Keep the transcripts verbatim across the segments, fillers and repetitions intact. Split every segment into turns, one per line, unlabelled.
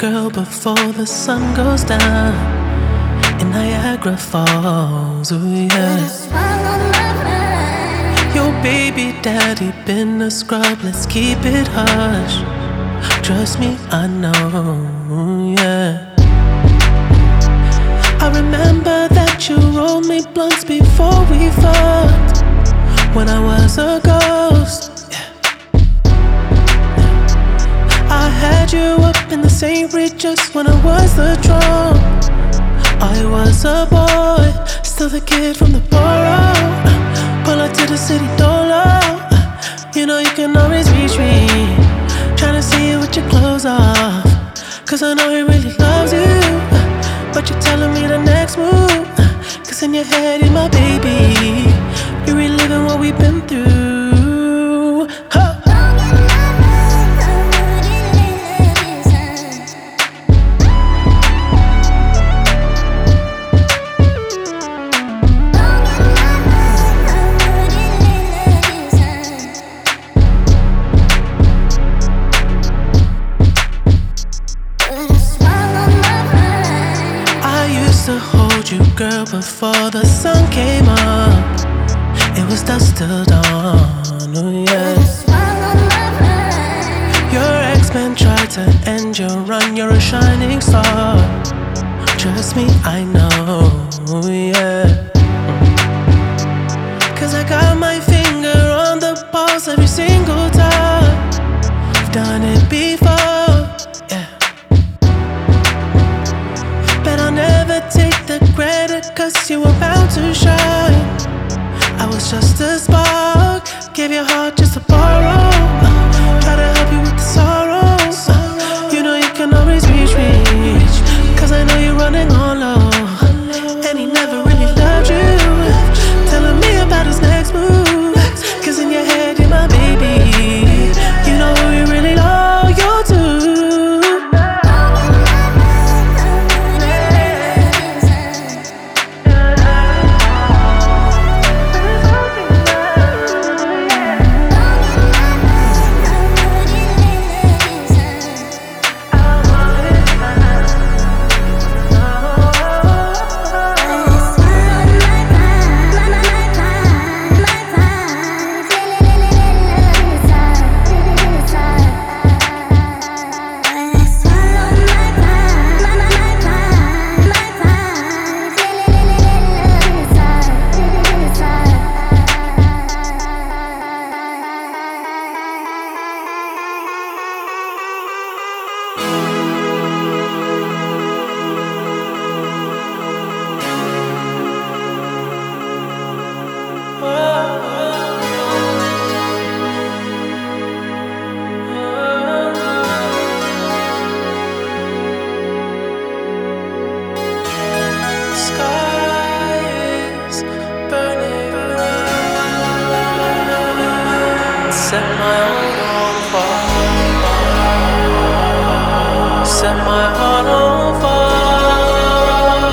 girl, before the sun goes down in Niagara Falls. Ooh, yeah. Your baby daddy been a scrub, let's keep it hush. Trust me, I know, yeah. I remember that you rolled me blunts before we fucked, when I was a ghost, yeah. I had you up in the Saint Regis when I was the drum. I was a boy, still the kid from the borough. Pull up to the city door, you know you can always reach me. Tryna see you with your clothes off, cause I know he really loves you. But you're telling me the next move, cause in your head you're my baby. You're reliving what we've been through, huh. To hold you, girl, before the sun came up. It was dusk till dawn, oh yeah. Your ex-man tried to end your run, you're a shining star. Trust me, I know, yeah. Cause I got my finger on the pulse every single time. I've done it before, yeah. But I'll never take the credit, cause you were bound to shine. I was just a spark, gave your heart just to borrow. Try to help you with the sorrows. You know you can always reach me, cause I know you're running on low. And he never really loved you, telling me about his next move, cause in your head you're my baby. You know who you really loyal to. Set my heart on fire. Set my heart on fire.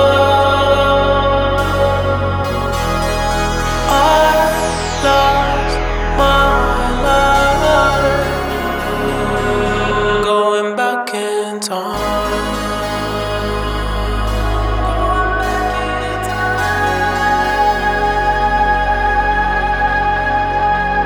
I lost my life, going back in time.